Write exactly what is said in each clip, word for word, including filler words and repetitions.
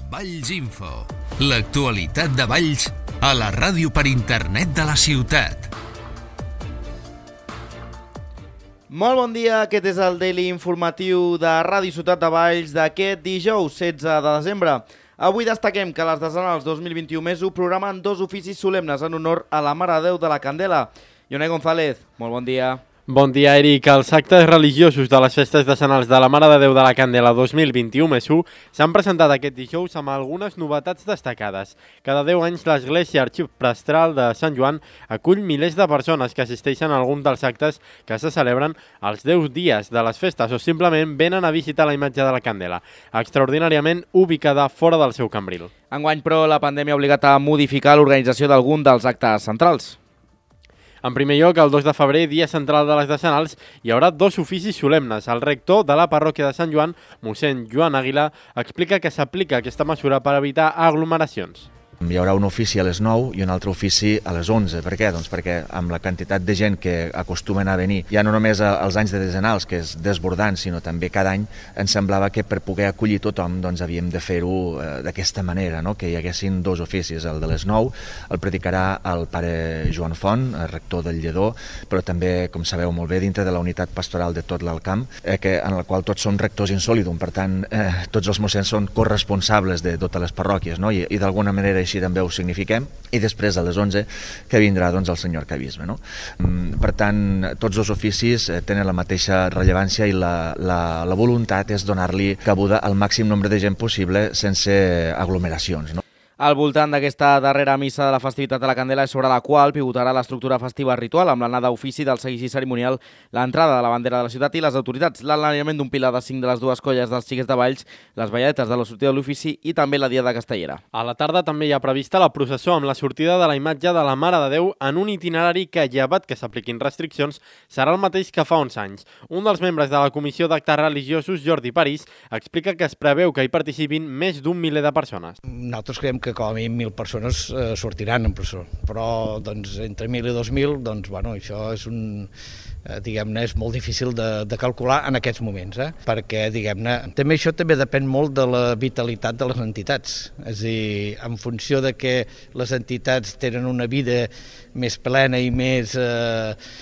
Valls Info. L'actualitat de Valls a la ràdio per internet de la ciutat. Molt bon dia, aquest és el Daily Informatiu de Ràdio Ciutat de Valls d'aquest dijous setze de desembre. Avui destaquem que les decenals dos mil vint-i-u més u programen dos oficis solemnes en honor a la Mare de Déu de la Candela. Ionai González, molt bon dia. Bon dia, Eric. Els actes religiosos de les festes decenals de la Mare de Déu de la Candela dos mil vint-i-u més u s'han presentat aquest dijous amb algunes novetats destacades. Cada deu anys l'Església Arxiprestral de Sant Joan acull milers de persones que assisteixen a algun dels actes que se celebren els deu dies de les festes o simplement venen a visitar la imatge de la Candela, extraordinàriament ubicada fora del seu cambril. Enguany, però, la pandèmia ha obligat a modificar l'organització d'algun dels actes centrals. En primer lloc, el dos de febrer, dia central de les decenals, hi haurà dos oficis solemnes. El rector de la parròquia de Sant Joan, mossèn Joan Àguila, explica que s'aplica aquesta mesura per evitar aglomeracions. Hi haurà un ofici a les nou i un altre ofici a les onze. Per què? Doncs perquè amb la quantitat de gent que acostumen a venir, ja no només als anys de decenals, que és desbordant, sinó també cada any, ens semblava que per poder acollir tothom doncs havíem de fer-ho eh, d'aquesta manera, no? Que hi haguessin dos oficis. El de les nou el predicarà el pare Joan Font, el rector del Lledó, però també, com sabeu molt bé, dintre de la unitat pastoral de tot l'Alt Camp, eh, que, en la qual tots som rectors in solidum. Per tant, eh, tots els mossens són corresponsables de totes les parròquies, no? I, i d'alguna manera així també ho signifiquem, i després a les onze que vindrà doncs, el senyor arquebisbe, no? Per tant, tots els oficis tenen la mateixa rellevància i la, la, la voluntat és donar-li cabuda al màxim nombre de gent possible sense aglomeracions, no? Al voltant d'aquesta darrera missa de la festivitat de la Candela és sobre la qual pivotarà l'estructura festiva ritual amb l'anada ofici del seguici cerimonial, l'entrada de la bandera de la ciutat i les autoritats, l'alineament d'un pilar de cinc de les dues colles dels xiquets de Valls, les balladetes de la sortida de l'ofici i també la diada castellera. A la tarda també hi ha prevista la processó amb la sortida de la imatge de la Mare de Déu en un itinerari que, llevat que s'apliquin restriccions, serà el mateix que fa uns anys. Un dels membres de la Comissió d'Actes Religiosos, Jordi París, explica que es preveu que hi participin més d'un miler de persones. Nosaltres creiem que que com a mínim mil persones eh, sortiran en presó, però doncs, entre mil i dos mil, doncs, bueno, això és un, eh, diguem-ne, és molt difícil de, de calcular en aquests moments, eh? Perquè, diguem-ne, també això també depèn molt de la vitalitat de les entitats, és a dir, en funció de que les entitats tenen una vida més plena i més... Eh,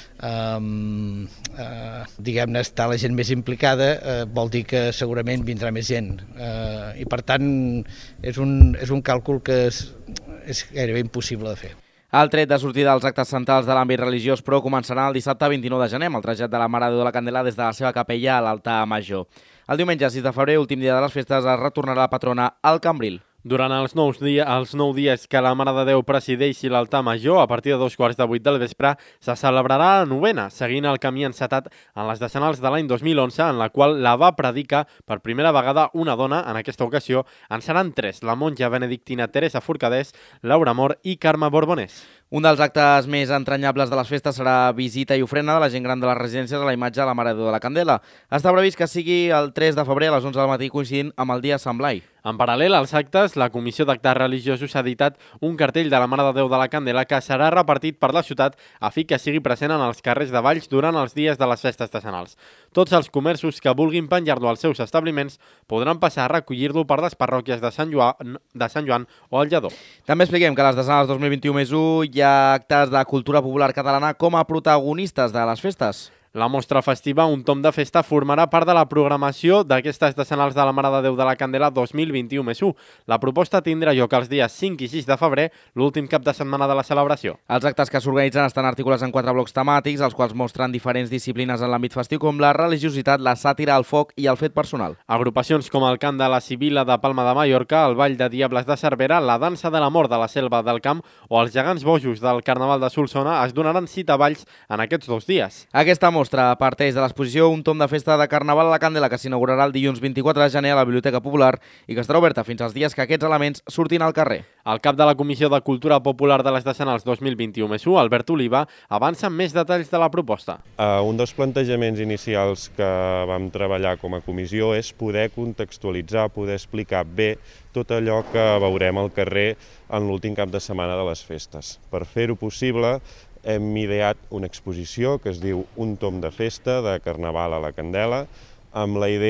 Um, uh, diguem-ne, està la gent més implicada, uh, vol dir que segurament vindrà més gent, uh, i per tant és un, és un càlcul que és, és gairebé impossible de fer. El tret de sortida dels actes centrals de l'àmbit religiós, però, començarà el dissabte vint-i-nou de gener amb el trasllat de la Mare de Déu de la Candela des de la seva capella a l'altar major. El diumenge sis de febrer, últim dia de les festes, es retornarà la patrona al Cambril. Durant els nou, dies, els nou dies que la Mare de Déu presideixi l'altar major, a partir de dos quarts de vuit del vespre, se celebrarà la novena, seguint el camí encetat en les decenals de l'any dos mil onze, en la qual la va predicar per primera vegada una dona. En aquesta ocasió en seran tres, la monja benedictina Teresa Forcadés, Laura Mor i Carme Borbonès. Un dels actes més entranyables de les festes serà visita i ofrena de la gent gran de les residències a la imatge de la Mare de Déu de la Candela. Està previst que sigui el tres de febrer a les onze del matí, coincidint amb el dia Sant Blai. En paral·lel als actes, la Comissió d'Actes Religiosos ha editat un cartell de la Mare de Déu de la Candela que serà repartit per la ciutat a fi que sigui present en els carrers de Valls durant els dies de les festes decenals. Tots els comerços que vulguin penjar-lo als seus establiments podran passar a recollir-lo per les parròquies de Sant Joan, de Sant Joan o el Lledó. També expliquem que a les decenals dos mil vint-i-u més u hi ha actes de cultura popular catalana com a protagonistes de les festes. La mostra festiva, un tom de festa, formarà part de la programació d'aquestes decenals de la Mare de Déu de la Candela dos mil vint-i-u més u. La proposta tindrà lloc els dies cinc i sis de febrer, l'últim cap de setmana de la celebració. Els actes que s'organitzen estan articulats en quatre blocs temàtics, els quals mostren diferents disciplines en l'àmbit festiu, com la religiositat, la sàtira, el foc i el fet personal. Agrupacions com el cant de la Sibila de Palma de Mallorca, el ball de Diables de Cervera, la dansa de l'amor de la Selva del Camp o els gegants bojos del Carnaval de Solsona es donaran cita a Valls en aquests dos dies. Aquesta mostra parteix de l'exposició Un tom de festa de Carnaval a la Candela, que s'inaugurarà el dilluns vint-i-quatre de gener a la Biblioteca Popular i que estarà oberta fins als dies que aquests elements surtin al carrer. El cap de la Comissió de Cultura Popular de les Decenals dos mil vint-i-u més u, Albert Oliva, avança amb més detalls de la proposta. Uh, un dels plantejaments inicials que vam treballar com a comissió és poder contextualitzar, poder explicar bé tot allò que veurem al carrer en l'últim cap de setmana de les festes. Per fer-ho possible, hem ideat una exposició que es diu Un tom de festa de Carnaval a la Candela, amb la idea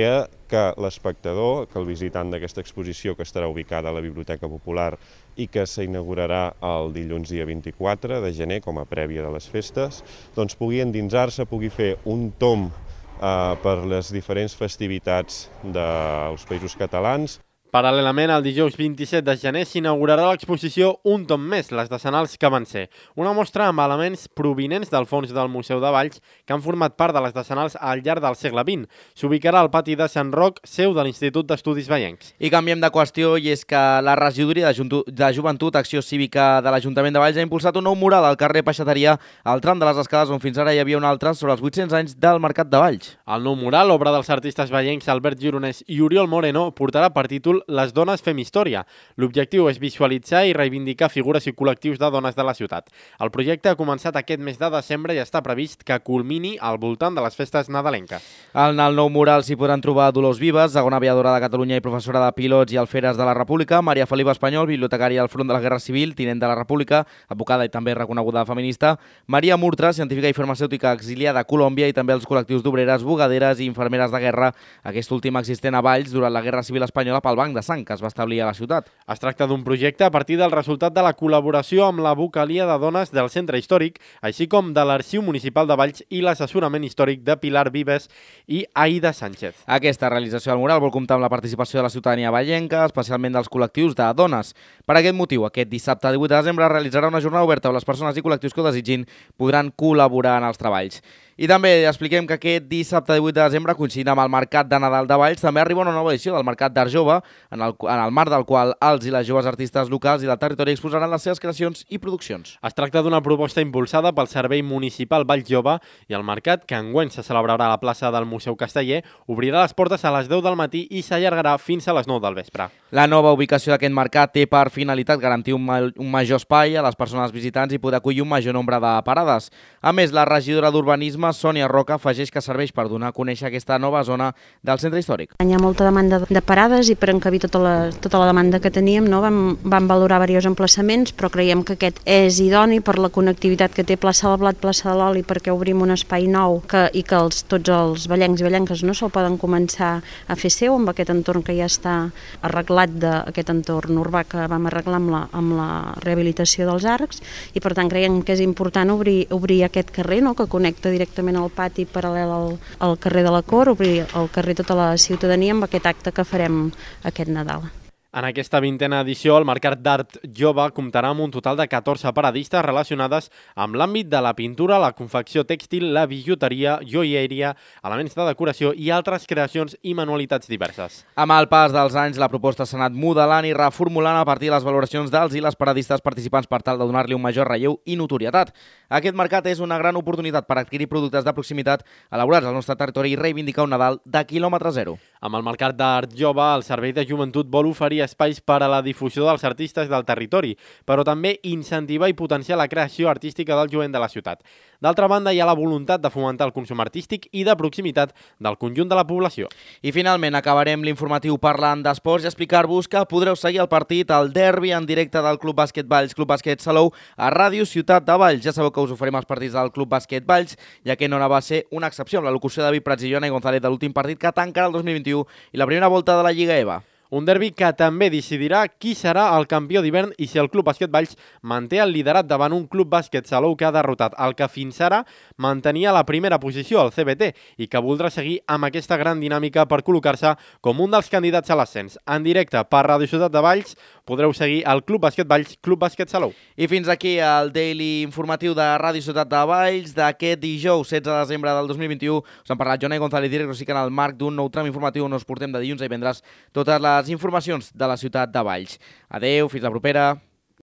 que l'espectador, que el visitant d'aquesta exposició, que estarà ubicada a la Biblioteca Popular i que s'inaugurarà el dilluns dia vint-i-quatre de gener, com a prèvia de les festes, doncs pugui endinsar-se, pugui fer un tomb eh, per les diferents festivitats dels Països Catalans. Paral·lelament, el dijous vint-i-set de gener s'inaugurarà l'exposició Un tom més, les decenals que van ser. Una mostra amb elements provinents del fons del Museu de Valls que han format part de les decenals al llarg del segle vint. S'ubicarà al pati de Sant Roc, seu de l'Institut d'Estudis Vallencs. I canviem de qüestió, i és que la regidoria de, de Joventut, Acció Cívica de l'Ajuntament de Valls ha impulsat un nou mural al carrer Peixateria, al tram de les escales on fins ara hi havia un altre, sobre els vuit-cents anys del Mercat de Valls. El nou mural, obra dels artistes vallencs Albert Gironès i Oriol Moreno, portarà per títol Les dones fem història. L'objectiu és visualitzar i reivindicar figures i col·lectius de dones de la ciutat. El projecte ha començat aquest mes de desembre i està previst que culmini al voltant de les festes nadalenques. En el nou mural s'hi podran trobar Dolors Vives, segona aviadora de Catalunya i professora de pilots i alferes de la República, Maria Felipa Espanyol, bibliotecària al front de la Guerra Civil, tinent de la República, advocada i també reconeguda feminista, Maria Murtra, científica i farmacèutica exiliada a Colòmbia, i també els col·lectius d'obreres, bugaderes i infermeres de guerra, aquest últim existent a Valls durant la Guerra Civil Espanyola pel Banc de Sang, que es va establir a la ciutat. Es tracta d'un projecte a partir del resultat de la col·laboració amb la vocalia de dones del Centre Històric, així com de l'Arxiu Municipal de Valls i l'assessorament històric de Pilar Vives i Aida Sánchez. Aquesta realització del mural vol comptar amb la participació de la ciutadania vallenca, especialment dels col·lectius de dones. Per aquest motiu, aquest dissabte divuit de desembre realitzarà una jornada oberta on les persones i col·lectius que ho desitgin podran col·laborar en els treballs. I també expliquem que aquest dissabte divuit de desembre, coincidint amb el Mercat de Nadal de Valls, també arriba una nova edició del Mercat d'Art Jove, en el, en el marc del qual els i les joves artistes locals i del territori exposaran les seves creacions i produccions. Es tracta d'una proposta impulsada pel Servei Municipal Valls Jove, i el mercat, que enguany se celebrarà a la plaça del Museu Casteller, obrirà les portes a les deu del matí i s'allargarà fins a les nou del vespre. La nova ubicació d'aquest mercat té per finalitat garantir un, ma un major espai a les persones visitants i poder acollir un major nombre de parades. A més, la regidora d'Urbanisme, Sònia Roca, afegeix que serveix per donar a conèixer aquesta nova zona del centre històric. Hi ha molta demanda de parades i per encabir tota la, tota la demanda que teníem, no? vam, vam valorar diversos emplaçaments, però creiem que aquest és idoni per la connectivitat que té plaça del Blat, plaça de l'Oli, perquè obrim un espai nou que, i que els, tots els vallencs i vallenques no se'l poden començar a fer seu amb aquest entorn que ja està arreglat, d'aquest entorn urbà que vam arreglar amb la, amb la rehabilitació dels arcs, i per tant creiem que és important obrir, obrir aquest carrer, no? Que connecta directament al pati paral·lel al, al carrer de la Cor, obrir el carrer tota la ciutadania amb aquest acte que farem aquest Nadal. En aquesta vintena edició, el Mercat d'Art Jove comptarà amb un total de catorze paradistes relacionades amb l'àmbit de la pintura, la confecció tèxtil, la bijuteria, joieria, elements de decoració i altres creacions i manualitats diverses. Amb el pas dels anys, la proposta s'ha anat modelant i reformulant a partir de les valoracions dels i les paradistes participants per tal de donar-li un major relleu i notorietat. Aquest mercat és una gran oportunitat per adquirir productes de proximitat elaborats al nostre territori i reivindicar un Nadal de quilòmetre zero. Amb el Mercat d'Art Jove, el Servei de Joventut vol oferir espais per a la difusió dels artistes del territori, però també incentivar i potenciar la creació artística del jovent de la ciutat. D'altra banda, hi ha la voluntat de fomentar el consum artístic i de proximitat del conjunt de la població. I finalment acabarem l'informatiu parlant d'esports i explicar-vos que podreu seguir el partit, el derbi en directe del Club Bàsquet Valls, Club Bàsquet Salou, a Ràdio Ciutat de Valls. Ja sabeu que us oferim els partits del Club Bàsquet Valls, ja que no va ser una excepció amb la locució de David Prats i Joana i González de l'últim partit que tancarà el dos mil vint-i-u i la primera volta de la Lliga EVA. Un derbi que també decidirà qui serà el campió d'hivern i si el Club Bàsquet Valls manté el liderat davant un Club Bàsquet Salou que ha derrotat el que fins ara mantenia la primera posició, el C B T, i que voldrà seguir amb aquesta gran dinàmica per col·locar-se com un dels candidats a l'ascens. En directe per Ràdio Ciutat de Valls podreu seguir el Club Bàsquet Valls, Club Bàsquet Salou. I fins aquí el Daily informatiu de Ràdio Ciutat de Valls d'aquest dijous setze de desembre del dos mil vint-i-u. Us han parlat Joana i González Directe, sí que en el marc d'un nou tram informatiu on us portem de dilluns a divendres totes les informacions de la ciutat de Valls. Adeu, fins la propera.